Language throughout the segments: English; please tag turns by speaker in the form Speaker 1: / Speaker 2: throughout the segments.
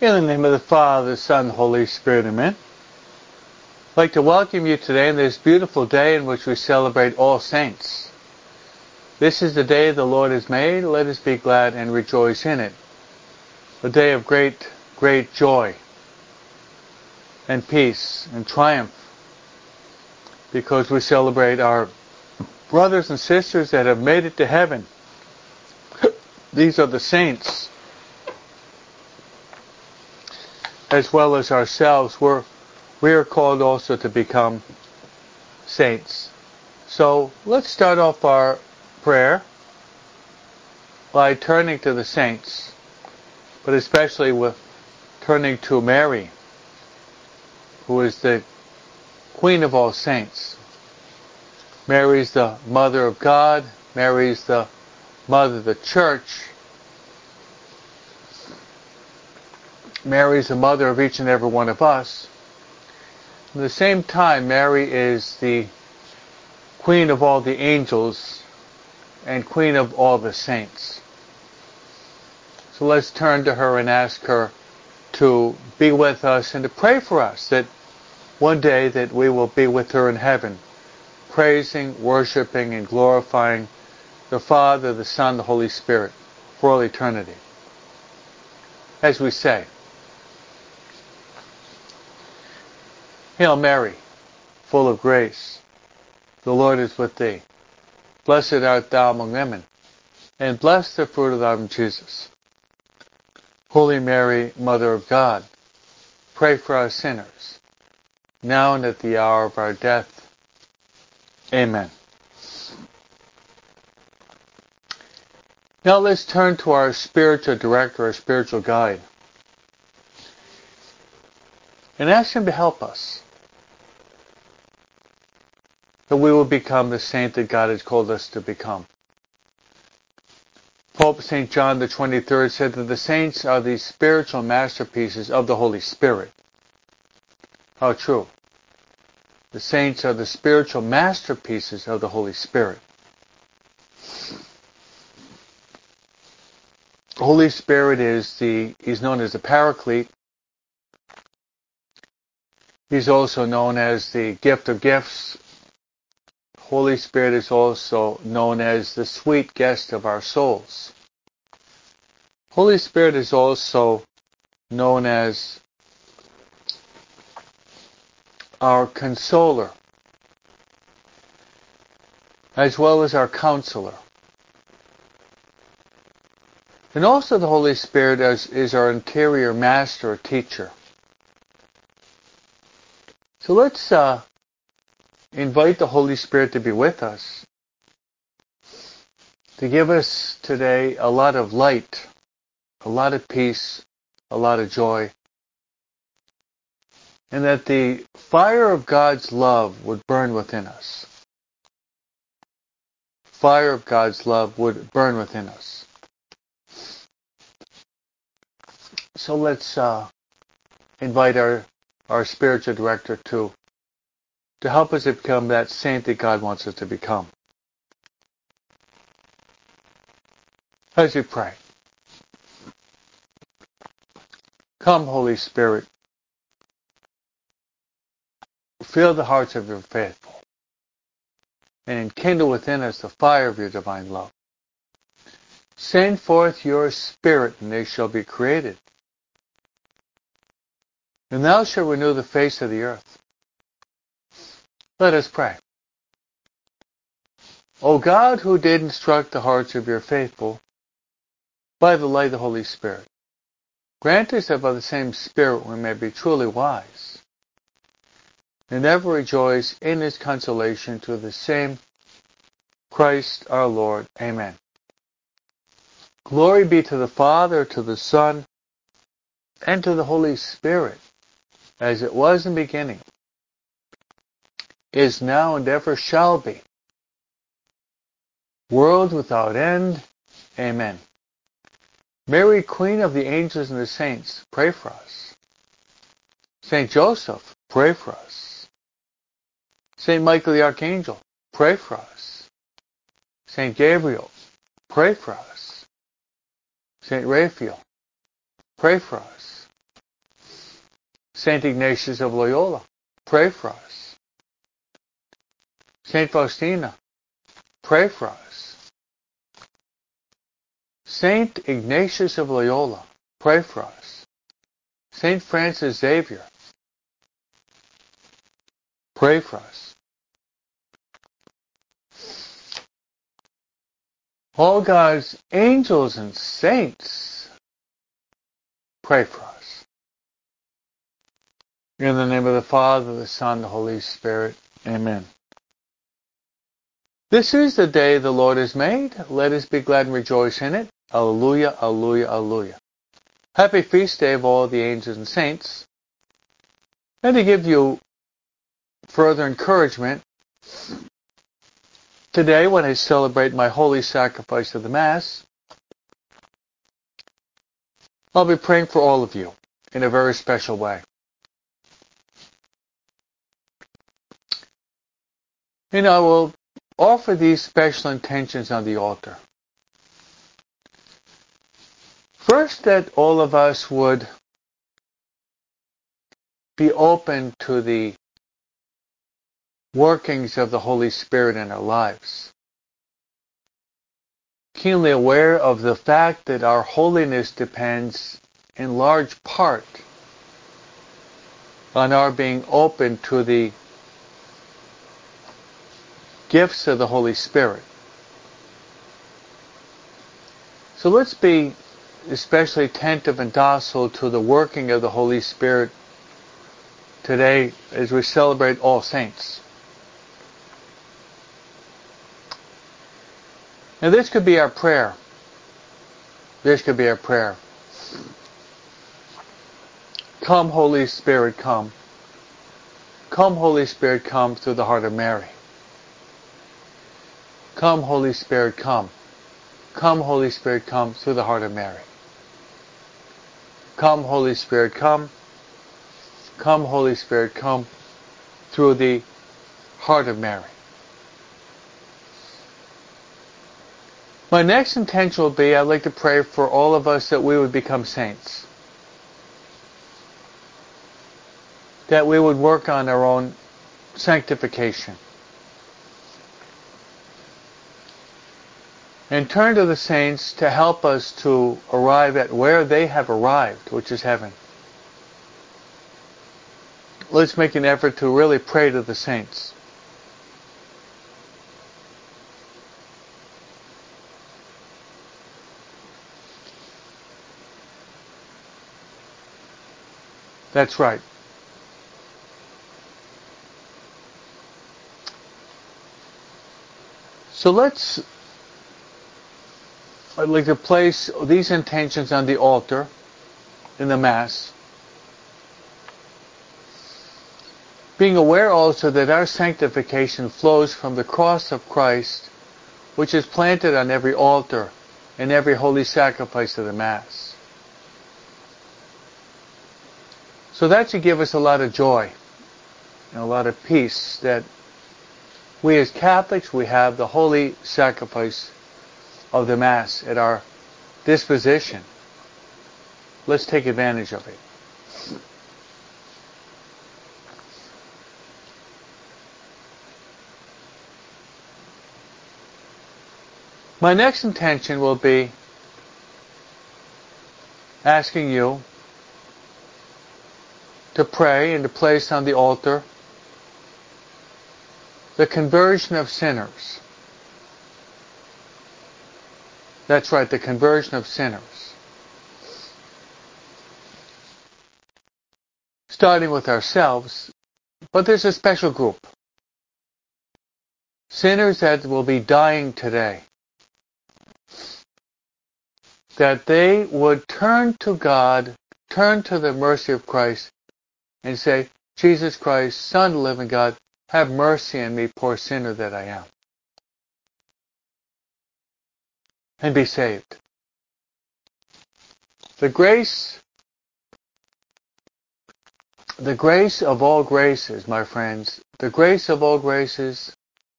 Speaker 1: In the name of the Father, the Son, the Holy Spirit, amen. I'd like to welcome you today in this beautiful day in which we celebrate All Saints. This is the day the Lord has made. Let us be glad and rejoice in it. A day of great, great joy and peace and triumph, because we celebrate our brothers and sisters that have made it to heaven. These are the saints, as well as ourselves. We are called also to become saints. So let's start off our prayer by turning to the saints, but especially with turning to Mary, who is the Queen of all saints. Mary is the Mother of God. Mary is the Mother of the Church. Mary is the mother of each and every one of us. At the same time, Mary is the Queen of all the angels and Queen of all the saints. So let's turn to her and ask her to be with us and to pray for us that one day that we will be with her in heaven, praising, worshiping, and glorifying the Father, the Son, the Holy Spirit for all eternity. As we say, Hail Mary, full of grace, the Lord is with thee. Blessed art thou among women, and blessed the fruit of thy womb, Jesus. Holy Mary, Mother of God, pray for us sinners, now and at the hour of our death. Amen. Now let's turn to our spiritual director, our spiritual guide, and ask him to help us, that we will become the saint that God has called us to become. Pope St. John the 23rd said that the saints are the spiritual masterpieces of the Holy Spirit. How true. The saints are the spiritual masterpieces of the Holy Spirit. The Holy Spirit he's known as the Paraclete. He's also known as the gift of gifts. Holy Spirit is also known as the sweet guest of our souls. Holy Spirit is also known as our consoler, as well as our counselor. And also the Holy Spirit is our interior master or teacher. So let's invite the Holy Spirit to be with us, to give us today a lot of light, a lot of peace, a lot of joy, and that the fire of God's love would burn within us. Fire of God's love would burn within us. So let's invite our spiritual director to help us to become that saint that God wants us to become. As we pray. Come, Holy Spirit, fill the hearts of your faithful, and enkindle within us the fire of your divine love. Send forth your Spirit, and they shall be created. And thou shalt renew the face of the earth. Let us pray. O God, who did instruct the hearts of your faithful by the light of the Holy Spirit, grant us that by the same Spirit we may be truly wise, and ever rejoice in his consolation through the same Christ our Lord. Amen. Glory be to the Father, to the Son, and to the Holy Spirit, as it was in the beginning, is now, and ever shall be, world without end. Amen. Mary, Queen of the angels and the saints, pray for us. Saint Joseph, pray for us. Saint Michael the Archangel, pray for us. Saint Gabriel, pray for us. Saint Raphael, pray for us. Saint Ignatius of Loyola, pray for us. Saint Faustina, pray for us. Saint Ignatius of Loyola, pray for us. Saint Francis Xavier, pray for us. All God's angels and saints, pray for us. In the name of the Father, the Son, the Holy Spirit. Amen. This is the day the Lord has made. Let us be glad and rejoice in it. Alleluia, alleluia, alleluia. Happy feast day of all the angels and saints. And to give you further encouragement, today when I celebrate my holy sacrifice of the Mass, I'll be praying for all of you in a very special way. And I will offer these special intentions on the altar. First, that all of us would be open to the workings of the Holy Spirit in our lives. Keenly aware of the fact that our holiness depends in large part on our being open to the gifts of the Holy Spirit. So let's be especially attentive and docile to the working of the Holy Spirit today as we celebrate All Saints. And this could be our prayer. This could be our prayer. Come, Holy Spirit, come. Come, Holy Spirit, come through the heart of Mary. Come, Holy Spirit, come. Come, Holy Spirit, come through the heart of Mary. Come, Holy Spirit, come. Come, Holy Spirit, come through the heart of Mary. My next intention will be, I'd like to pray for all of us that we would become saints. That we would work on our own sanctification. And turn to the saints to help us to arrive at where they have arrived, which is heaven. Let's make an effort to really pray to the saints. That's right. So I'd like to place these intentions on the altar in the Mass. Being aware also that our sanctification flows from the cross of Christ, which is planted on every altar and every holy sacrifice of the Mass. So that should give us a lot of joy and a lot of peace that we as Catholics, we have the holy sacrifice of the Mass at our disposition. Let's take advantage of it. My next intention will be asking you to pray and to place on the altar the conversion of sinners. That's right, the conversion of sinners. Starting with ourselves, but there's a special group. Sinners that will be dying today. That they would turn to God, turn to the mercy of Christ, and say, Jesus Christ, Son of the living God, have mercy on me, poor sinner that I am. And be saved. The grace of all graces, my friends, the grace of all graces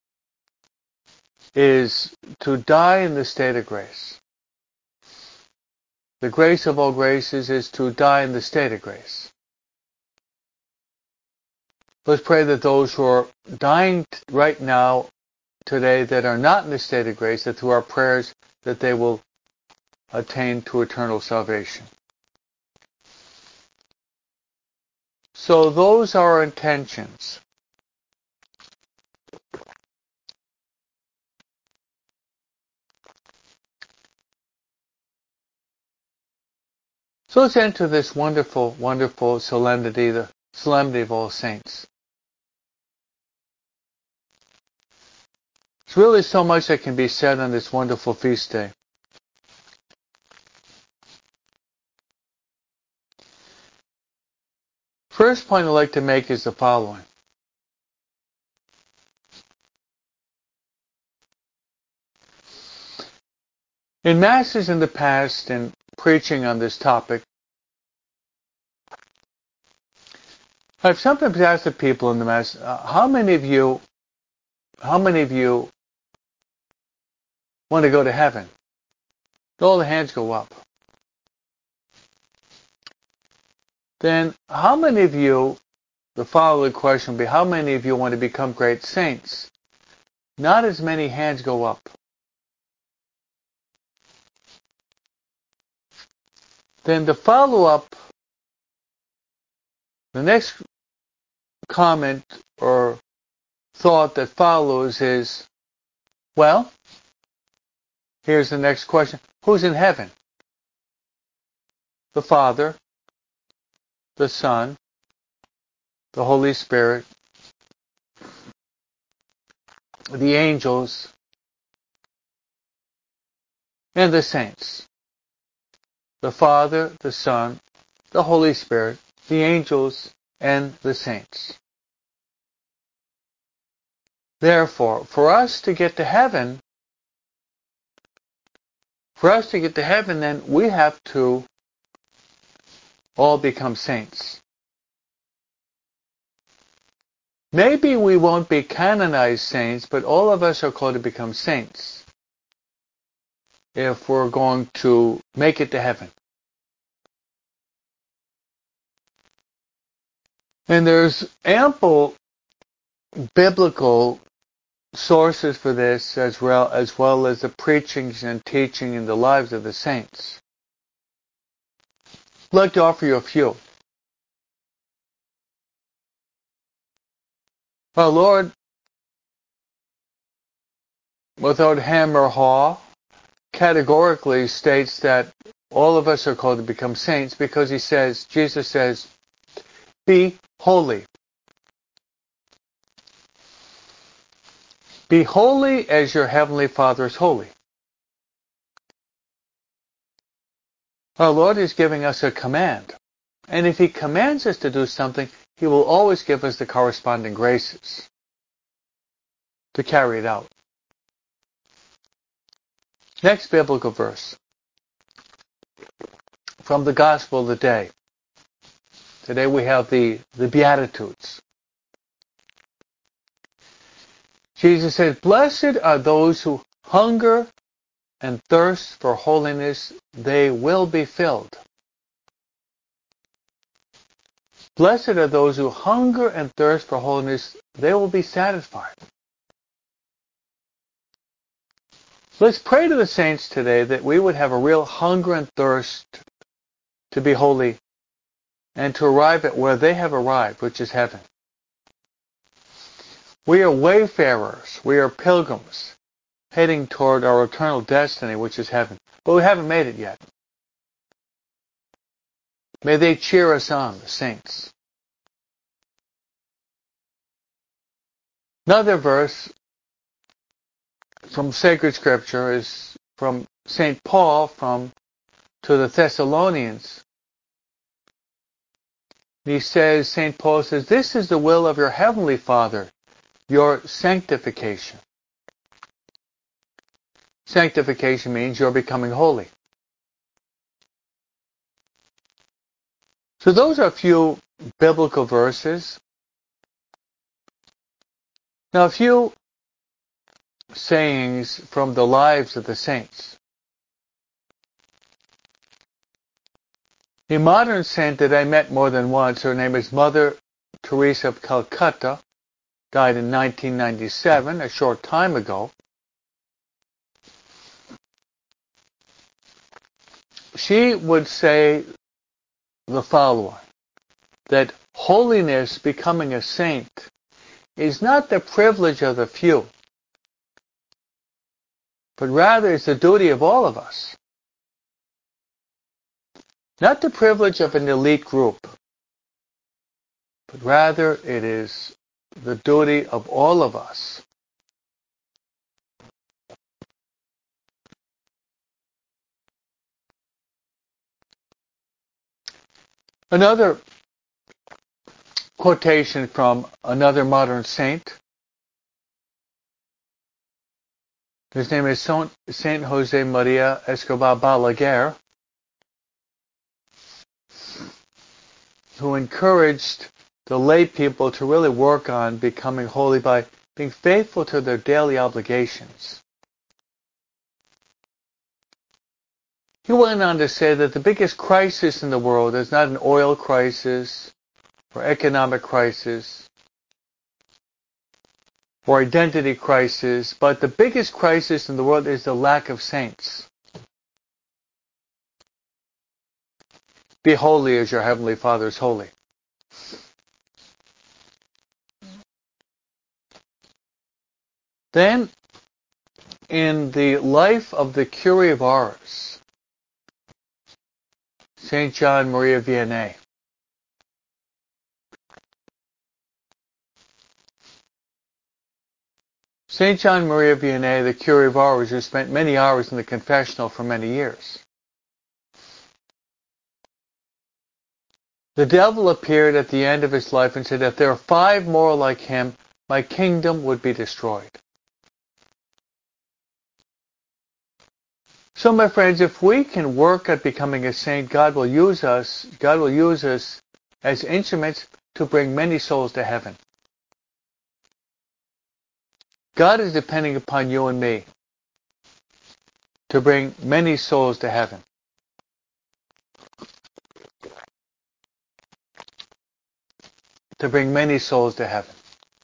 Speaker 1: is to die in the state of grace. The grace of all graces is to die in the state of grace. Let's pray that those who are dying right now, today, that are not in the state of grace, that through our prayers, that they will attain to eternal salvation. So those are our intentions. So let's enter this wonderful, wonderful solemnity, the solemnity of all saints. There's really so much that can be said on this wonderful feast day. First point I'd like to make is the following. In masses in the past and preaching on this topic, I've sometimes asked the people in the mass, how many of you want to go to heaven? All the hands go up. Then how many of you, the following question would be, how many of you want to become great saints? Not as many hands go up. Then the follow-up, the next comment or thought that follows is, well, here's the next question. Who's in heaven? The Father, the Son, the Holy Spirit, the angels, and the saints. The Father, the Son, the Holy Spirit, the angels, and the saints. Therefore, for us to get to heaven, then we have to all become saints. Maybe we won't be canonized saints, but all of us are called to become saints if we're going to make it to heaven. And there's ample biblical sources for this, as well as the preachings and teaching in the lives of the saints. I'd like to offer you a few. Our Lord, without hem or haw, categorically states that all of us are called to become saints because Jesus says, be holy. Be holy as your heavenly Father is holy. Our Lord is giving us a command. And if He commands us to do something, He will always give us the corresponding graces to carry it out. Next biblical verse from the Gospel of the day. Today we have the Beatitudes. Jesus says, blessed are those who hunger and thirst for holiness, they will be filled. Blessed are those who hunger and thirst for holiness, they will be satisfied. Let's pray to the saints today that we would have a real hunger and thirst to be holy and to arrive at where they have arrived, which is heaven. We are wayfarers, we are pilgrims, heading toward our eternal destiny, which is heaven. But we haven't made it yet. May they cheer us on, the saints. Another verse from sacred scripture is from St. Paul to the Thessalonians. St. Paul says, this is the will of your heavenly Father, your sanctification. Sanctification means you're becoming holy. So those are a few biblical verses. Now a few sayings from the lives of the saints. A modern saint that I met more than once, her name is Mother Teresa of Calcutta, died in 1997, a short time ago. She would say the following, that holiness, becoming a saint, is not the privilege of the few, but rather it's the duty of all of us. Not the privilege of an elite group, but rather it is the duty of all of us. Another quotation from another modern saint. His name is Saint Jose Maria Escobar Balaguer, who encouraged the lay people to really work on becoming holy by being faithful to their daily obligations. He went on to say that the biggest crisis in the world is not an oil crisis or economic crisis or identity crisis, but the biggest crisis in the world is the lack of saints. Be holy as your heavenly Father is holy. Then, in the life of the Curé of Ars, Saint John Maria Vianney, Saint John Maria Vianney, the Curé of Ars, who spent many hours in the confessional for many years. The devil appeared at the end of his life and said, if there are 5 more like him, my kingdom would be destroyed. So, my friends, if we can work at becoming a saint, God will use us as instruments to bring many souls to heaven. God is depending upon you and me to bring many souls to heaven. To bring many souls to heaven.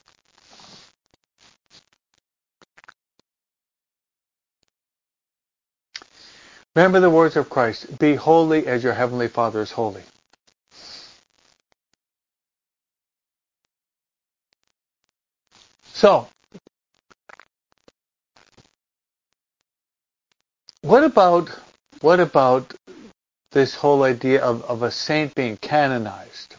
Speaker 1: Remember the words of Christ, be holy as your heavenly Father is holy. So, what about this whole idea of a saint being canonized?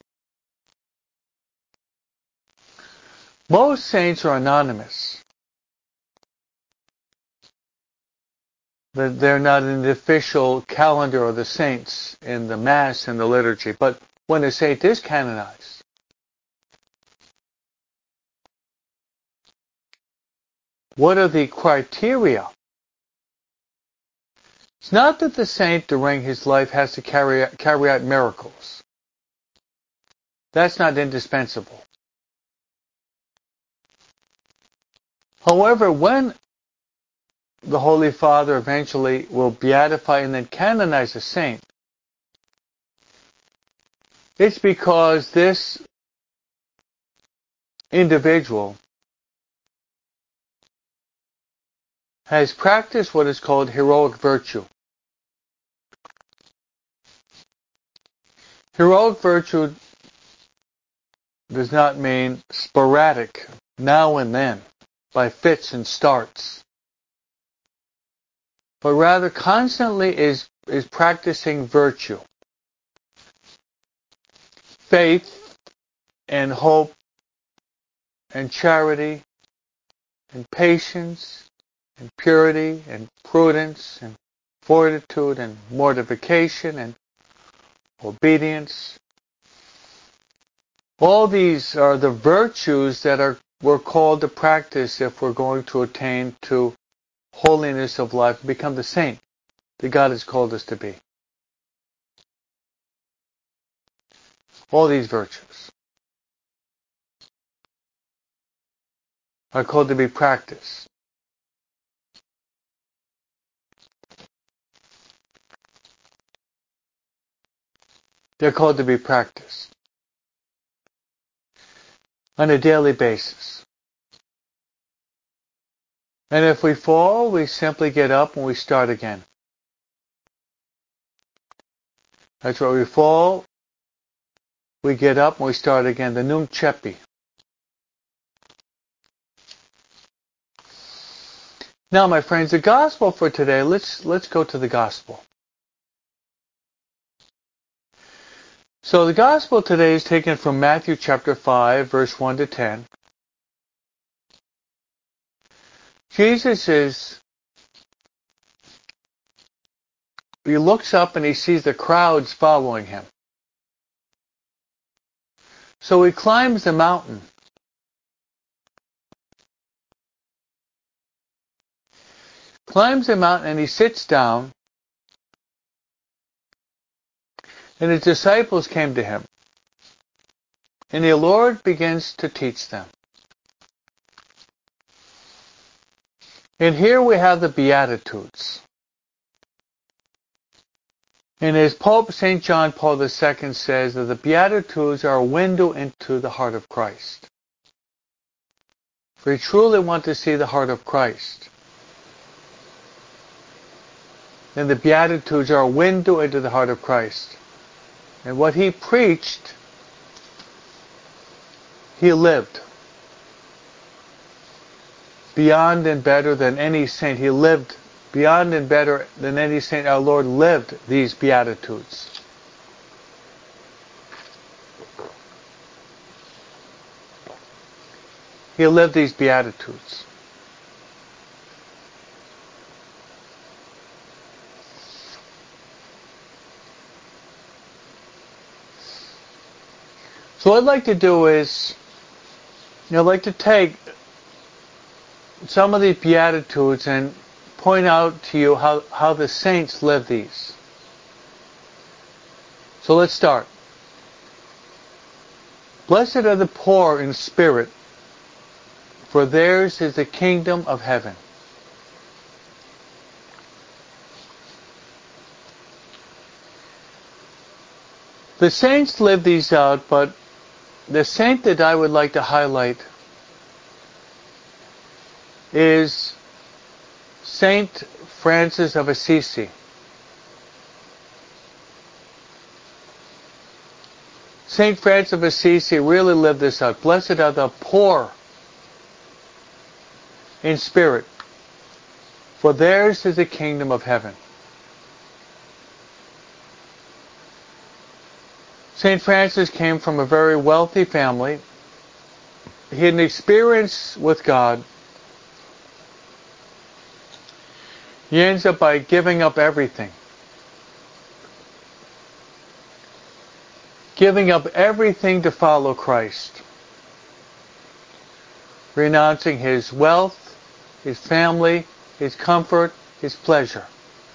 Speaker 1: Most saints are anonymous. They're not in the official calendar of the saints in the Mass and the liturgy. But when a saint is canonized, what are the criteria? It's not that the saint during his life has to carry out miracles. That's not indispensable. However, when the Holy Father eventually will beatify and then canonize a saint, it's because this individual has practiced what is called heroic virtue. Heroic virtue does not mean sporadic, now and then, by fits and starts, but rather constantly is practicing virtue. Faith and hope and charity and patience and purity and prudence and fortitude and mortification and obedience. All these are the virtues that we're called to practice if we're going to attain to holiness of life, become the saint that God has called us to be. All these virtues are called to be practiced. They're called to be practiced. on a daily basis. And if we fall, we simply get up and we start again. That's where we fall, we get up and we start again. The Nunc Cepi. Now, my friends, the gospel for today, let's go to the gospel. So the gospel today is taken from Matthew chapter 5, verse 1 to 10. He looks up and he sees the crowds following him. So he climbs the mountain. Climbs the mountain and he sits down. And his disciples came to him. And the Lord begins to teach them. And here we have the Beatitudes. And as Pope St. John Paul II says, that the Beatitudes are a window into the heart of Christ. If we truly want to see the heart of Christ, then the Beatitudes are a window into the heart of Christ. And what he preached, he lived. Beyond and better than any saint. He lived beyond and better than any saint. Our Lord lived these Beatitudes. He lived these Beatitudes. So what I'd like to do is, I'd like to take some of these Beatitudes and point out to you how the saints live these. So let's start. Blessed are the poor in spirit, for theirs is the kingdom of heaven. The saints live these out, but the saint that I would like to highlight is Saint Francis of Assisi. Saint Francis of Assisi really lived this out. Blessed are the poor in spirit, for theirs is the kingdom of heaven. St. Francis came from a very wealthy family. He had an experience with God. He ends up by giving up everything. Giving up everything to follow Christ. Renouncing his wealth, his family, his comfort, his pleasure.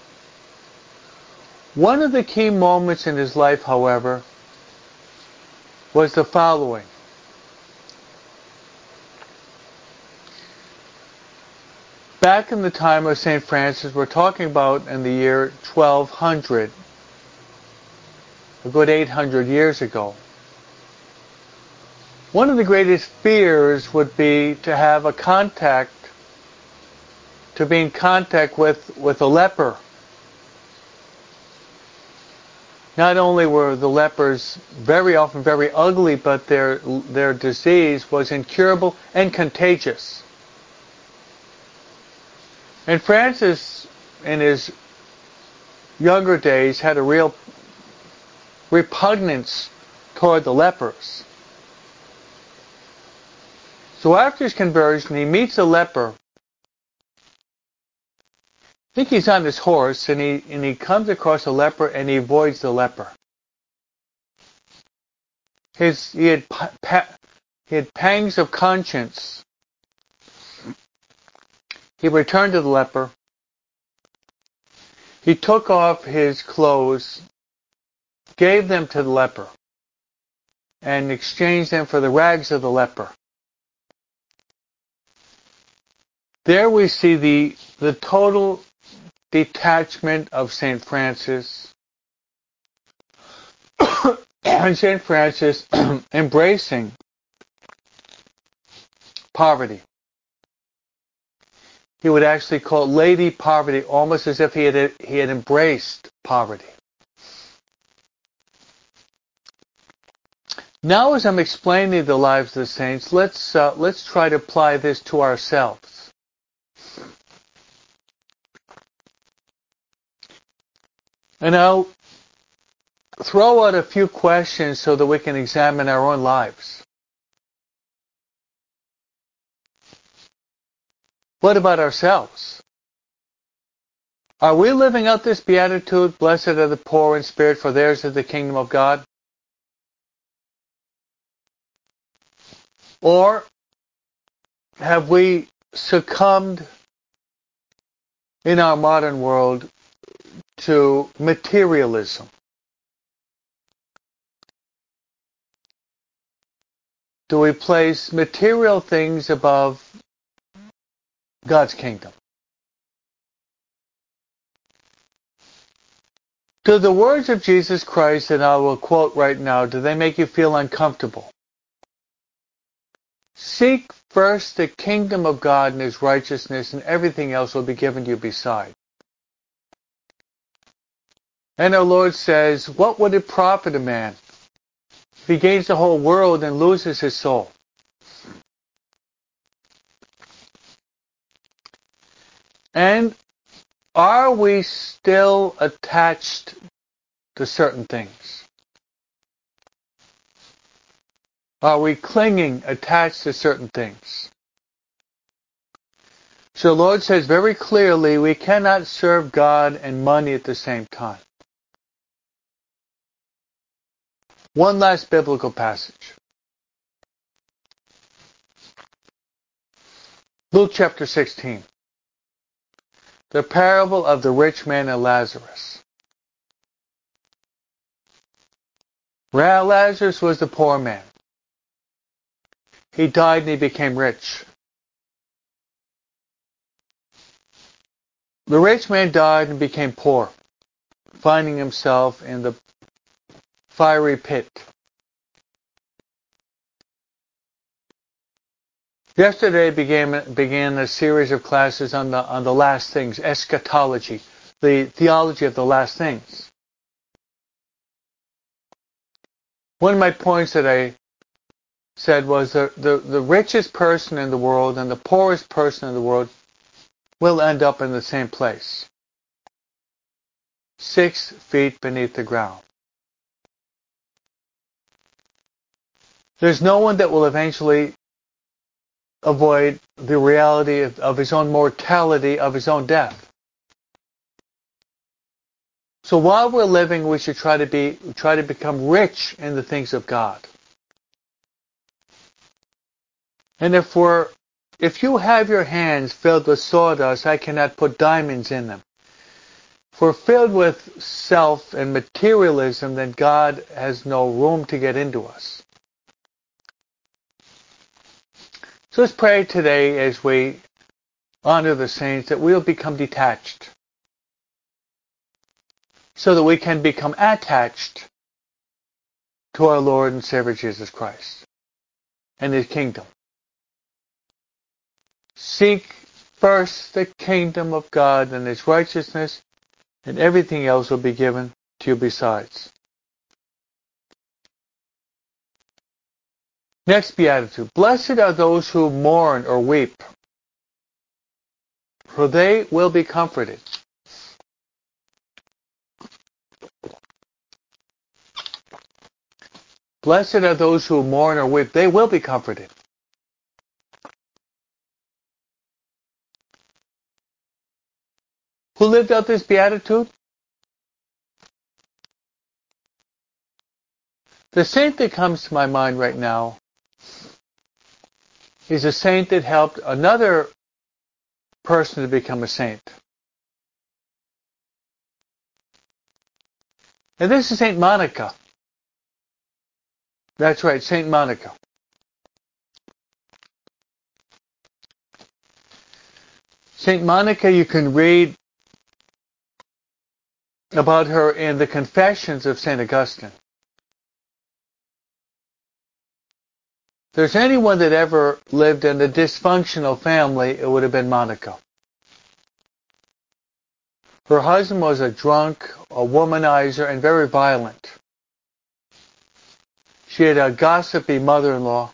Speaker 1: One of the key moments in his life, however, was the following. Back in the time of St. Francis, we're talking about in the year 1200, a good 800 years ago. One of the greatest fears would be to have a contact, to be in contact with a leper. Not only were the lepers very often very ugly, but their disease was incurable and contagious. And Francis, in his younger days, had a real repugnance toward the lepers. So after his conversion, he meets a leper. I think he's on his horse, and he comes across a leper, and he avoids the leper. He had pangs of conscience. He returned to the leper. He took off his clothes, gave them to the leper, and exchanged them for the rags of the leper. There we see the total detachment of St. Francis, and St. Francis embracing poverty. He would actually call Lady Poverty, almost as if he had embraced poverty. Now, as I'm explaining the lives of the saints, let's try to apply this to ourselves. And I'll throw out a few questions so that we can examine our own lives. What about ourselves? Are we living out this beatitude, blessed are the poor in spirit, for theirs is the kingdom of God? Or have we succumbed in our modern world to materialism? Do we place material things above God's kingdom? Do the words of Jesus Christ, that I will quote right now, do they make you feel uncomfortable? Seek first the kingdom of God and His righteousness, and everything else will be given to you beside. And our Lord says, what would it profit a man if he gains the whole world and loses his soul? And are we still attached to certain things? Are we clinging, attached to certain things? So the Lord says very clearly, we cannot serve God and money at the same time. One last biblical passage. Luke chapter 16. The parable of the rich man and Lazarus. Lazarus was the poor man. He died and he became rich. The rich man died and became poor, finding himself in the fiery pit. Yesterday began a series of classes on the last things, eschatology, the theology of the last things. One of my points that I said was the richest person in the world and the poorest person in the world will end up in the same place. 6 feet beneath the ground. There's no one that will eventually avoid the reality of his own mortality, of his own death. So while we're living, we should try to become rich in the things of God. And if you have your hands filled with sawdust, I cannot put diamonds in them. If we're filled with self and materialism, then God has no room to get into us. So let's pray today as we honor the saints that we'll become detached so that we can become attached to our Lord and Savior Jesus Christ and His kingdom. Seek first the kingdom of God and His righteousness, and everything else will be given to you besides. Next beatitude. Blessed are those who mourn or weep, for they will be comforted. Blessed are those who mourn or weep, they will be comforted. Who lived out this beatitude? The saint that comes to my mind right now is a saint that helped another person to become a saint. And this is Saint Monica. That's right, Saint Monica. Saint Monica, you can read about her in the Confessions of Saint Augustine. there's anyone that ever lived in a dysfunctional family, it would have been Monica. Her husband was a drunk, a womanizer, and very violent. She had a gossipy mother-in-law.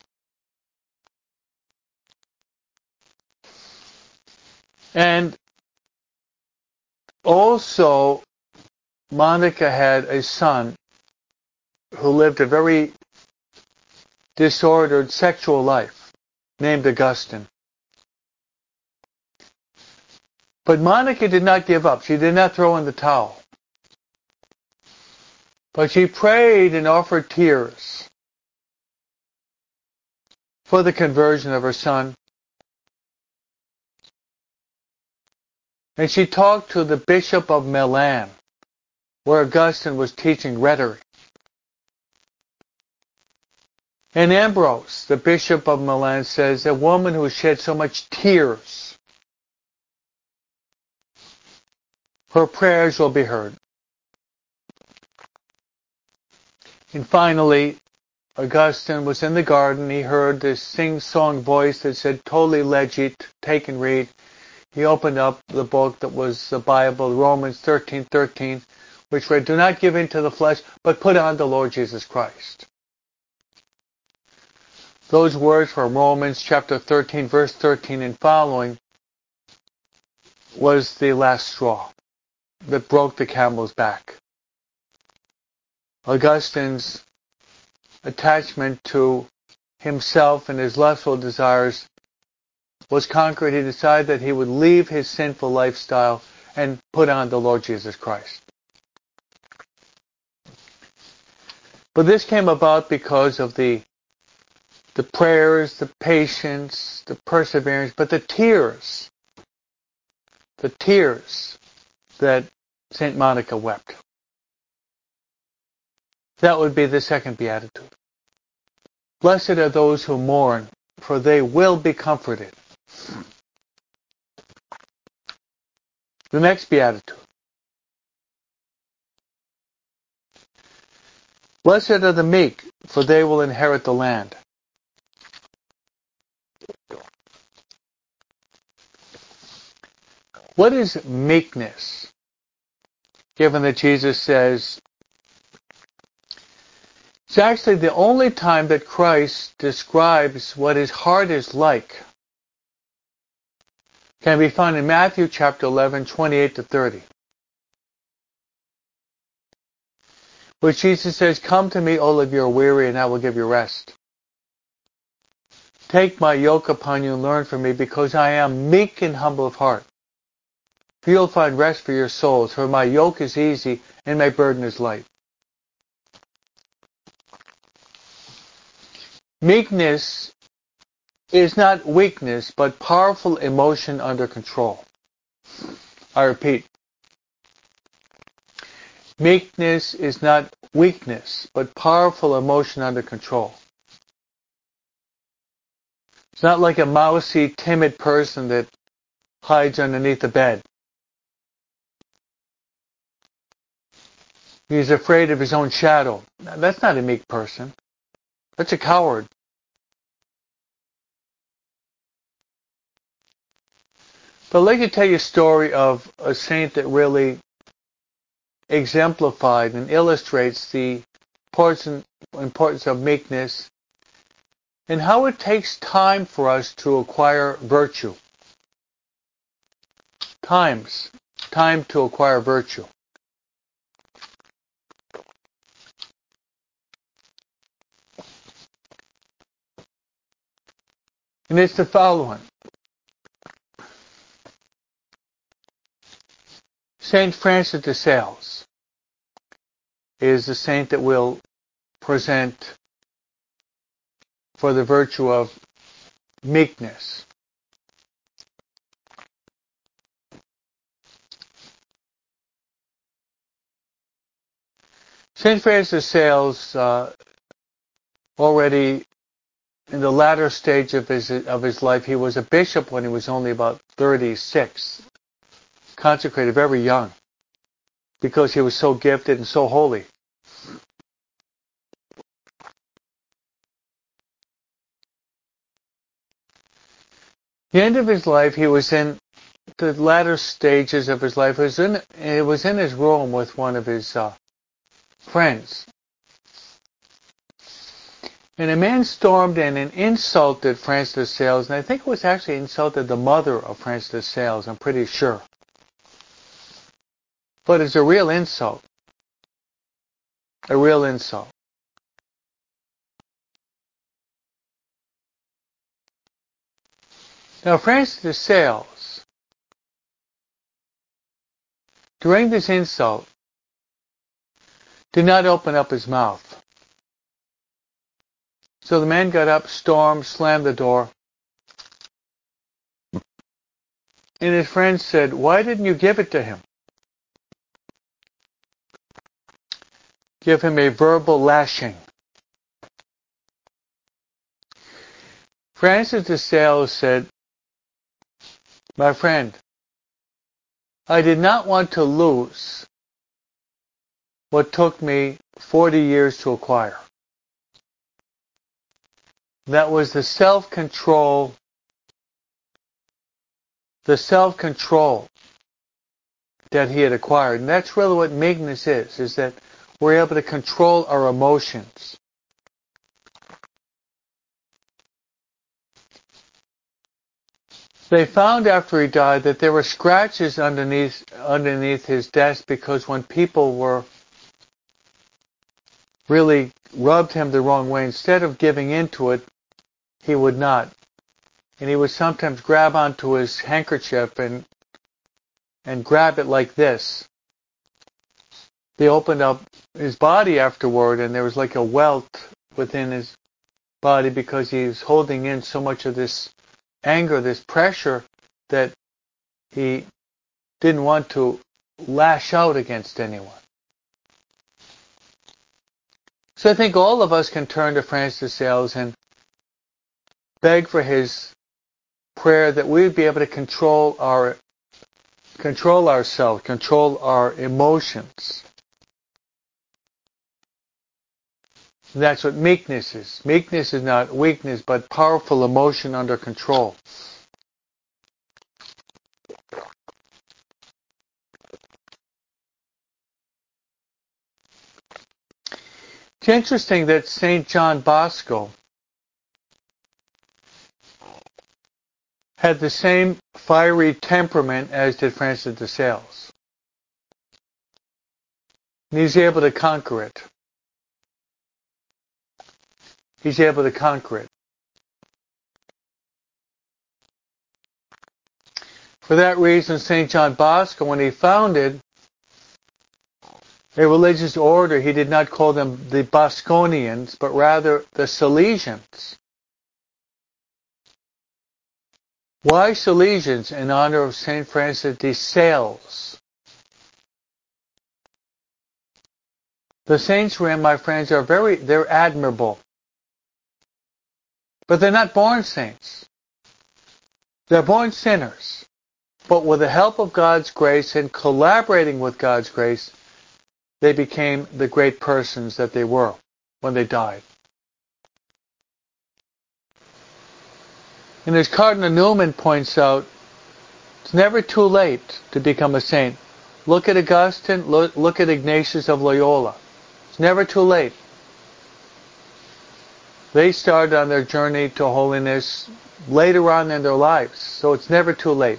Speaker 1: And also, Monica had a son who lived a very disordered sexual life, named Augustine. But Monica did not give up. She did not throw in the towel. But she prayed and offered tears for the conversion of her son. And she talked to the Bishop of Milan, where Augustine was teaching rhetoric. And Ambrose, the Bishop of Milan, says, a woman who shed so much tears, her prayers will be heard. And finally, Augustine was in the garden. He heard this sing-song voice that said, Tolli legit, take and read. He opened up the book that was the Bible, Romans 13:13, which read, do not give in to the flesh, but put on the Lord Jesus Christ. Those words from Romans chapter 13, verse 13 and following was the last straw that broke the camel's back. Augustine's attachment to himself and his lustful desires was conquered. He decided that he would leave his sinful lifestyle and put on the Lord Jesus Christ. But this came about because of the prayers, the patience, the perseverance, but the tears that St. Monica wept. That would be the second beatitude. Blessed are those who mourn, for they will be comforted. The next beatitude. Blessed are the meek, for they will inherit the land. What is meekness? Given that Jesus says, it's actually the only time that Christ describes what his heart is like. Can be found in Matthew chapter 11, 28 to 30. Where Jesus says, come to me, all of you are weary, and I will give you rest. Take my yoke upon you and learn from me, because I am meek and humble of heart. For you'll find rest for your souls, for my yoke is easy and my burden is light. Meekness is not weakness, but powerful emotion under control. I repeat. Meekness is not weakness, but powerful emotion under control. It's not like a mousy, timid person that hides underneath the bed. He's afraid of his own shadow. That's not a meek person. That's a coward. But I'd like to tell you a story of a saint that really exemplified and illustrates the importance of meekness and how it takes time for us to acquire virtue. Time to acquire virtue. And it's the following. Saint Francis de Sales is the saint that will present for the virtue of meekness. Saint Francis de Sales, already in the latter stage of his life, he was a bishop when he was only about 36, consecrated very young, because he was so gifted and so holy. The end of his life, he was in the latter stages of his life. It was in his room with one of his friends. And a man stormed in and insulted Francis de Sales, and I think it was actually insulted the mother of Francis de Sales, I'm pretty sure. But it's a real insult. A real insult. Now, Francis de Sales, during this insult, did not open up his mouth. So the man got up, stormed, slammed the door. And his friend said, "Why didn't you give it to him? Give him a verbal lashing." Francis de Sales said, "My friend, I did not want to lose what took me 40 years to acquire." That was the self-control that he had acquired. And that's really what meekness is that we're able to control our emotions. They found after he died that there were scratches underneath his desk because when people were really rubbed him the wrong way, instead of giving into it, he would not. And he would sometimes grab onto his handkerchief and grab it like this. They opened up his body afterward, and there was like a welt within his body because he was holding in so much of this anger, this pressure, that he didn't want to lash out against anyone. So I think all of us can turn to Francis de Sales and beg for his prayer that we would be able to control ourselves, control our emotions. That's what meekness is. Meekness is not weakness, but powerful emotion under control. It's interesting that St. John Bosco had the same fiery temperament as did Francis de Sales. And he's able to conquer it. He's able to conquer it. For that reason, St. John Bosco, when he founded a religious order, he did not call them the Bosconians, but rather the Salesians. Why Salesians? In honor of St. Francis de Sales. The saints, my friends, they're admirable. But they're not born saints. They're born sinners. But with the help of God's grace and collaborating with God's grace, they became the great persons that they were when they died. And as Cardinal Newman points out, it's never too late to become a saint. Look at Augustine, look at Ignatius of Loyola. It's never too late. They started on their journey to holiness later on in their lives, so it's never too late.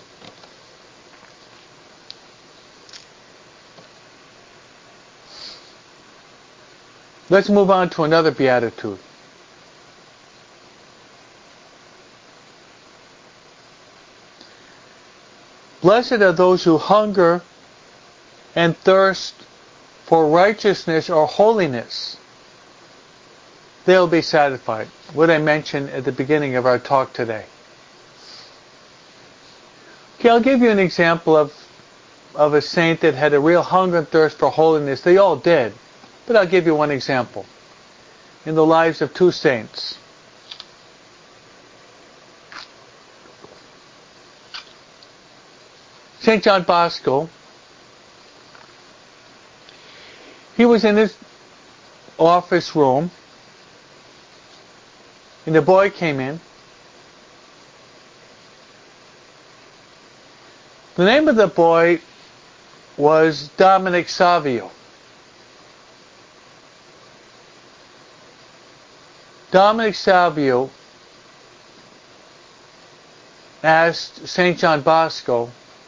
Speaker 1: Let's move on to another beatitude. Blessed are those who hunger and thirst for righteousness or holiness. They'll be satisfied. What I mentioned at the beginning of our talk today. Okay, I'll give you an example of a saint that had a real hunger and thirst for holiness. They all did. But I'll give you one example. In the lives of two saints. St. John Bosco, he was in his office room, and the boy came in, The name of the boy was Dominic Savio. Dominic Savio asked St. John Bosco,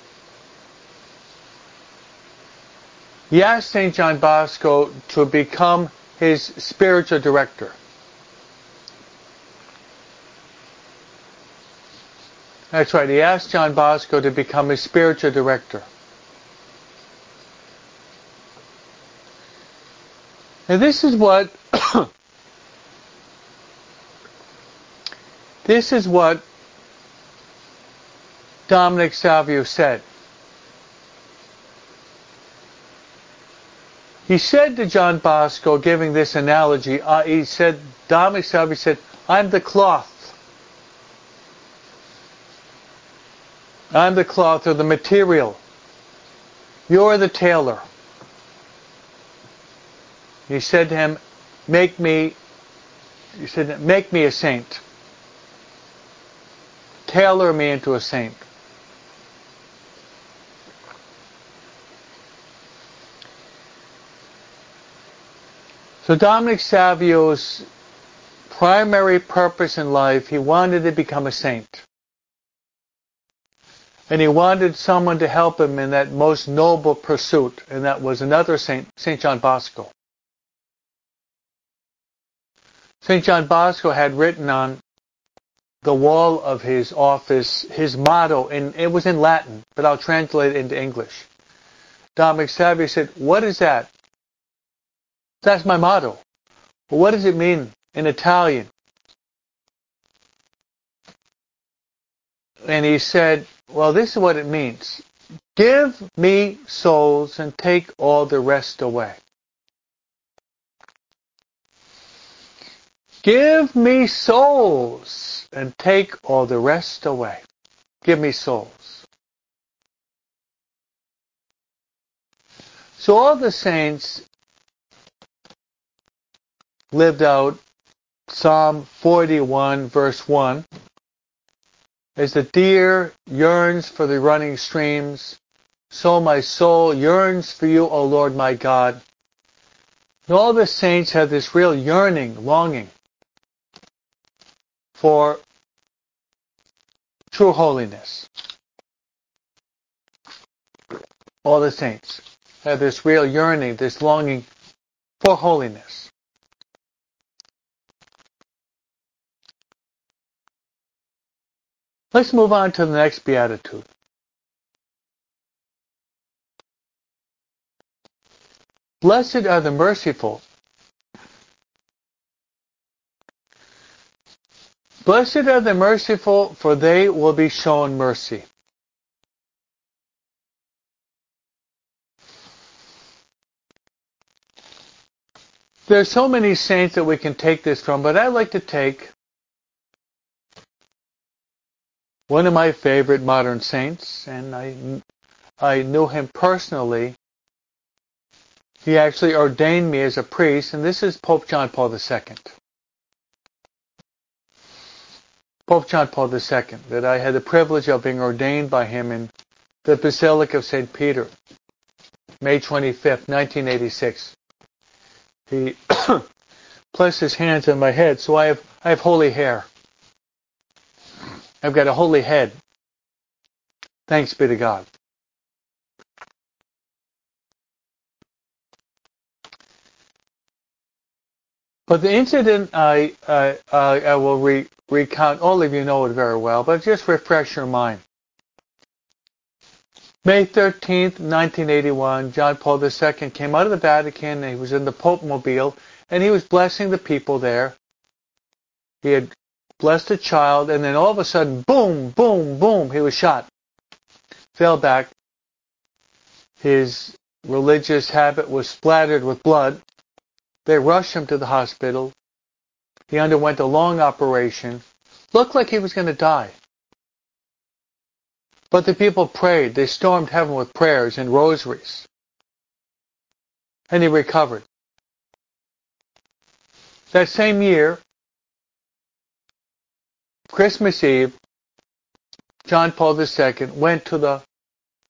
Speaker 1: he asked St. John Bosco to become his spiritual director. That's right, he asked John Bosco to become his spiritual director. And this is what this is what Dominic Savio said. He said to John Bosco, giving this analogy, Dominic Savio said, I'm the cloth. I'm the cloth or the material. You're the tailor. He said to him, make me a saint. Tailor me into a saint. So Dominic Savio's primary purpose in life, he wanted to become a saint. And he wanted someone to help him in that most noble pursuit, and that was another saint, St. John Bosco. St. John Bosco had written on the wall of his office his motto, and it was in Latin, but I'll translate it into English. Dominic Savio said, what is that? That's my motto. Well, what does it mean in Italian? And he said, well, this is what it means. Give me souls and take all the rest away. Give me souls and take all the rest away. Give me souls. So all the saints lived out Psalm 41 verse 1. As the deer yearns for the running streams, so my soul yearns for you, O Lord my God. And all the saints have this real yearning, longing for true holiness. All the saints have this real yearning, this longing for holiness. Let's move on to the next beatitude. Blessed are the merciful. Blessed are the merciful, for they will be shown mercy. There are so many saints that we can take this from, but I like to take one of my favorite modern saints, and I knew him personally. He actually ordained me as a priest, and this is Pope John Paul II. Pope John Paul II, that I had the privilege of being ordained by him in the Basilica of St. Peter, May 25th, 1986. He placed his hands on my head, so I have holy hair. I've got a holy head. Thanks be to God. But the incident I will recount, all of you know it very well, but just refresh your mind. May 13th, 1981, John Paul II came out of the Vatican, and he was in the Pope Mobile, and he was blessing the people there. He had blessed a child, and then all of a sudden, boom, boom, boom, he was shot. Fell back. His religious habit was splattered with blood. They rushed him to the hospital. He underwent a long operation. Looked like he was going to die. But the people prayed. They stormed heaven with prayers and rosaries. And he recovered. That same year, Christmas Eve, John Paul II went to the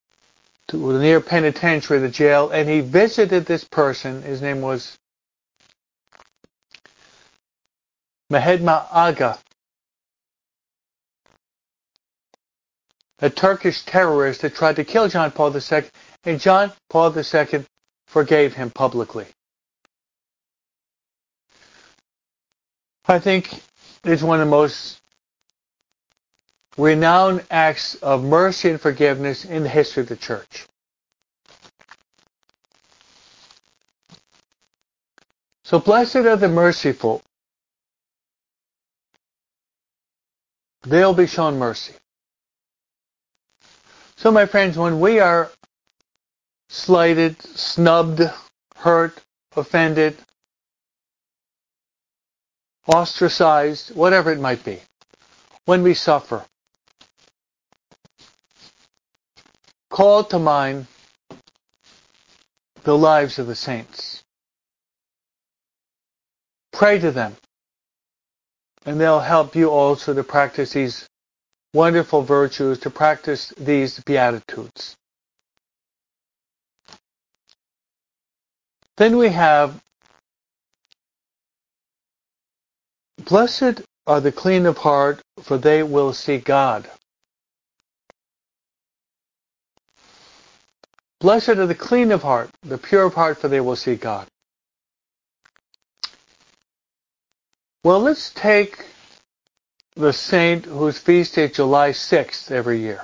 Speaker 1: to the near penitentiary, the jail, and he visited this person. His name was Mehmet Aga, a Turkish terrorist that tried to kill John Paul II, and John Paul II forgave him publicly. I think it's one of the most renowned acts of mercy and forgiveness in the history of the church. So blessed are the merciful. They'll be shown mercy. So my friends, when we are slighted, snubbed, hurt, offended, ostracized, whatever it might be, when we suffer, call to mind the lives of the saints. Pray to them, and they'll help you also to practice these wonderful virtues, to practice these beatitudes. Then we have, blessed are the clean of heart, for they will see God. Blessed are the clean of heart, the pure of heart, for they will see God. Well, let's take the saint whose feast is July 6th every year.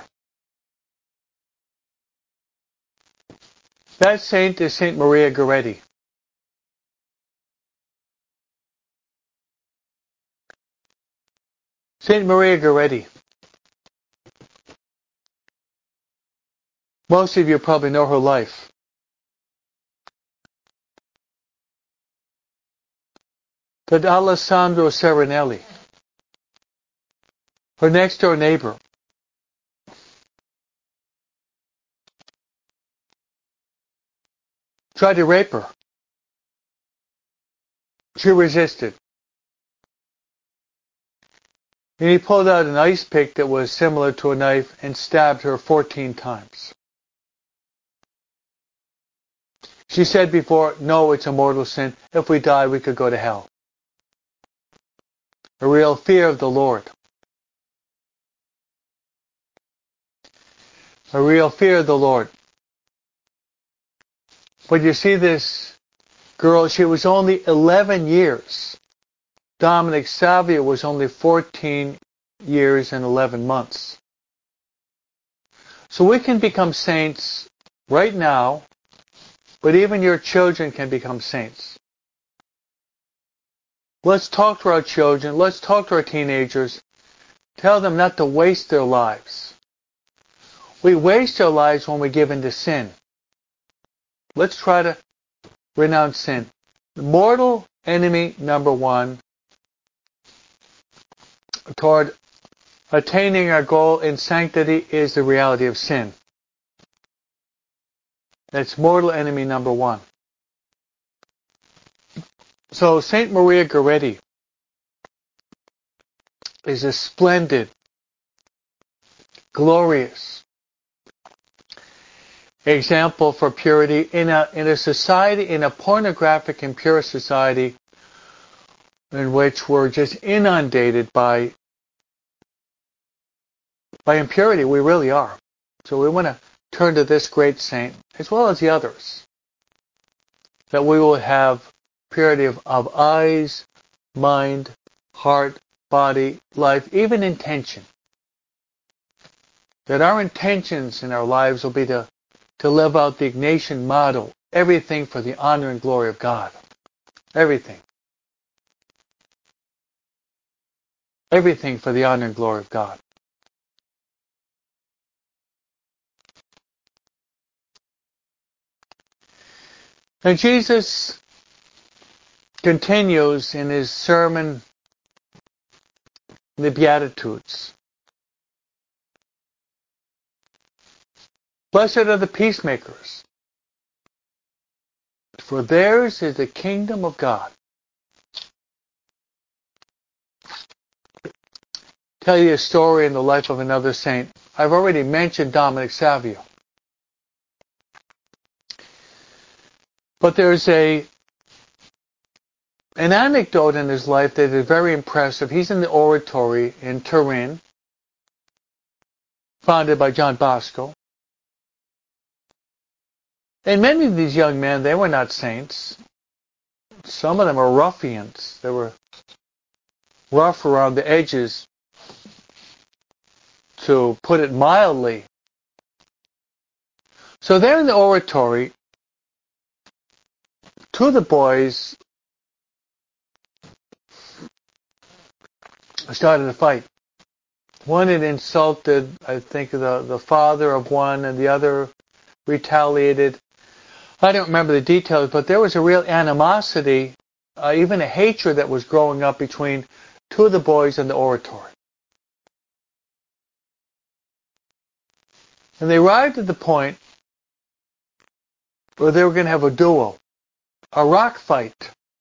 Speaker 1: That saint is Saint Maria Goretti. Saint Maria Goretti. Most of you probably know her life. But Alessandro Serenelli, her next door neighbor, tried to rape her. She resisted. And he pulled out an ice pick that was similar to a knife and stabbed her 14 times. She said before, no, it's a mortal sin. If we die, we could go to hell. A real fear of the Lord. A real fear of the Lord. But you see this girl, she was only 11 years. Dominic Savio was only 14 years and 11 months. So we can become saints right now, but even your children can become saints. Let's talk to our children. Let's talk to our teenagers. Tell them not to waste their lives. We waste our lives when we give in to sin. Let's try to renounce sin. The mortal enemy number one toward attaining our goal in sanctity is the reality of sin. That's mortal enemy number one. So Saint Maria Goretti is a splendid, glorious example for purity in a society, in a pornographic, impure society in which we're just inundated by impurity. We really are. So we want to turn to this great saint, as well as the others, that we will have purity of eyes, mind, heart, body, life, even intention. That our intentions in our lives will be to live out the Ignatian motto, everything for the honor and glory of God. Everything. Everything for the honor and glory of God. And Jesus continues in his sermon, the Beatitudes. Blessed are the peacemakers, for theirs is the kingdom of God. Tell you a story in the life of another saint. I've already mentioned Dominic Savio. But there's an anecdote in his life that is very impressive. He's in the oratory in Turin, founded by John Bosco. And many of these young men, they were not saints. Some of them were ruffians. They were rough around the edges, to put it mildly. So there in the oratory, two of the boys started a fight. One had insulted, I think, the father of one, and the other retaliated. I don't remember the details, but there was a real animosity, even a hatred that was growing up between two of the boys in the oratory. And they arrived at the point where they were going to have a duel, a rock fight.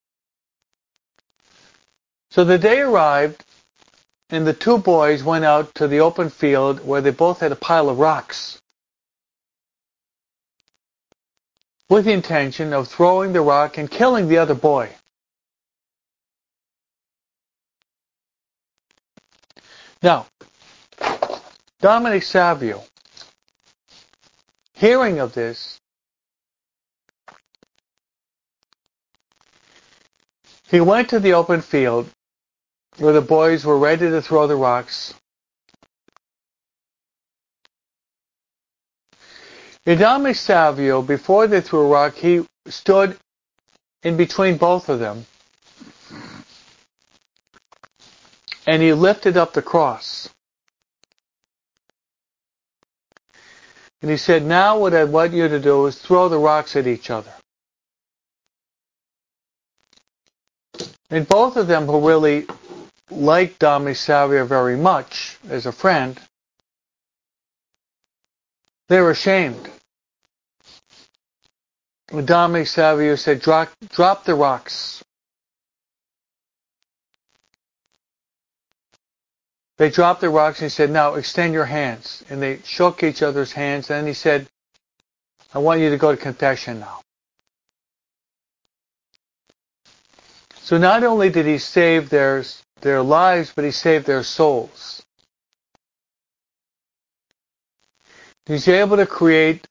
Speaker 1: So the day arrived, and the two boys went out to the open field where they both had a pile of rocks, with the intention of throwing the rock and killing the other boy. Now, Dominic Savio, hearing of this, he went to the open field where the boys were ready to throw the rocks. And Dominic Savio, before they threw a rock, he stood in between both of them, and he lifted up the cross. And he said, now what I want you to do is throw the rocks at each other. And both of them, who really liked Dominic Savio very much as a friend, they were ashamed. And Dominic Savio said, drop the rocks. They dropped the rocks, and he said, now extend your hands. And they shook each other's hands, and then he said, I want you to go to confession now. So not only did he save their lives, but he saved their souls. He's able to create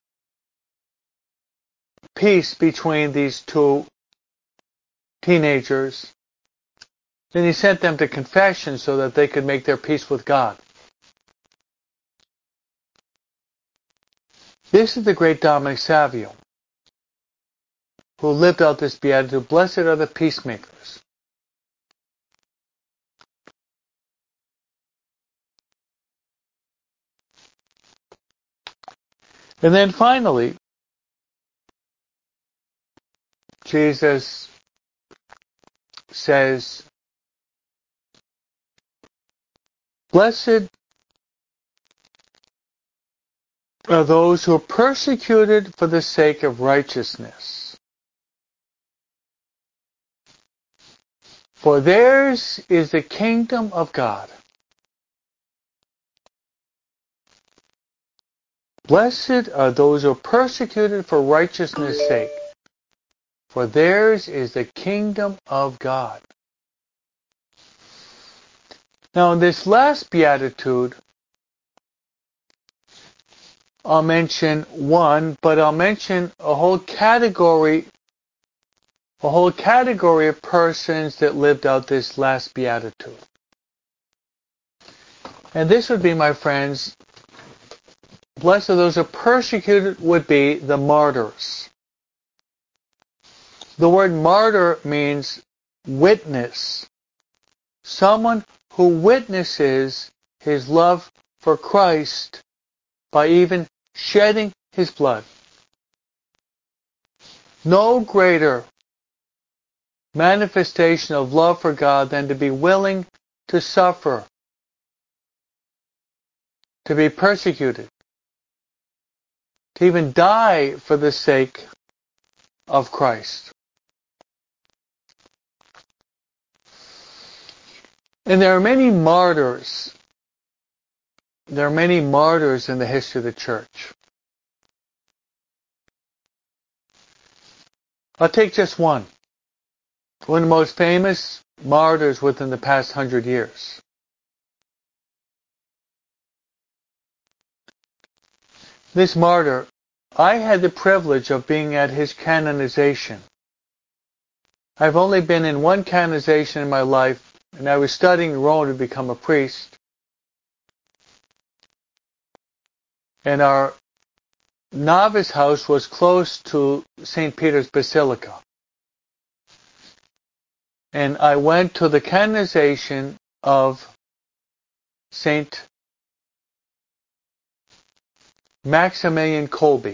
Speaker 1: peace between these two teenagers. Then he sent them to confession so that they could make their peace with God. This is the great Dominic Savio, who lived out this beatitude. Blessed are the peacemakers. And then finally, Jesus says, blessed are those who are persecuted for the sake of righteousness, for theirs is the kingdom of God. Blessed are those who are persecuted for righteousness' sake, for theirs is the kingdom of God. Now in this last beatitude, I'll mention one, but I'll mention a whole category of persons that lived out this last beatitude. And this would be, my friends, blessed are those who are persecuted would be the martyrs. The word martyr means witness. Someone who witnesses his love for Christ by even shedding his blood. No greater manifestation of love for God than to be willing to suffer, to be persecuted, to even die for the sake of Christ. And there are many martyrs. There are many martyrs in the history of the church. I'll take just one. One of the most famous martyrs within the past 100 years. This martyr, I had the privilege of being at his canonization. I've only been in one canonization in my life, and I was studying in Rome to become a priest. And our novice house was close to St. Peter's Basilica. And I went to the canonization of St. Maximilian Kolbe.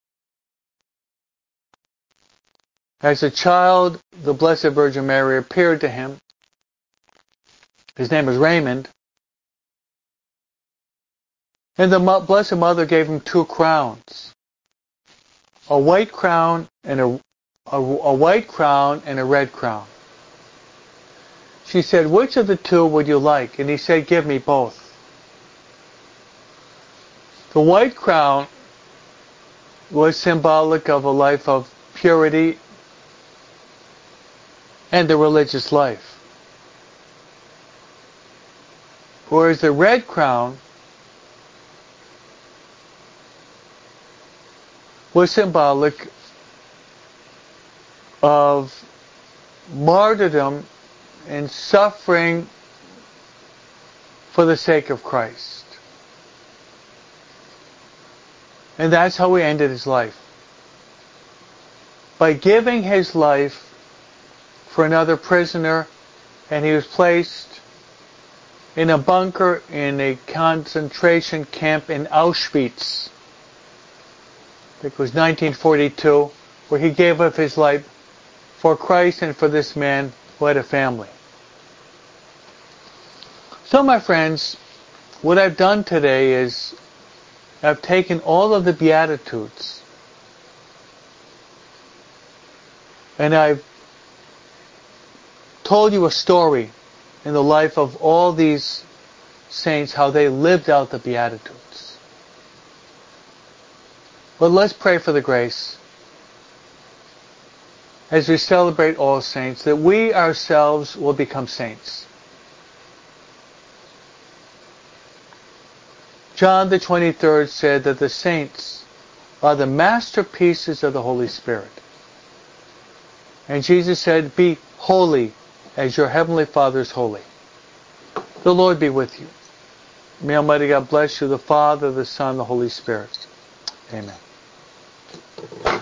Speaker 1: As a child, the Blessed Virgin Mary appeared to him. His name was Raymond. And the Blessed Mother gave him two crowns. A white crown and a white crown and a red crown. She said, "Which of the two would you like?" And he said, "Give me both." The white crown was symbolic of a life of purity and the religious life. Whereas the red crown was symbolic of martyrdom and suffering for the sake of Christ. And that's how he ended his life. By giving his life for another prisoner, and he was placed in a bunker in a concentration camp in Auschwitz. I think it was 1942, where he gave up his life for Christ and for this man who had a family. So my friends, what I've done today is I've taken all of the Beatitudes and I've told you a story in the life of all these saints, how they lived out the Beatitudes. But let's pray for the grace as we celebrate all saints, that we ourselves will become saints. John the 23rd said that the saints are the masterpieces of the Holy Spirit. And Jesus said, "Be holy as your heavenly Father is holy." The Lord be with you. May Almighty God bless you, the Father, the Son, the Holy Spirit. Amen.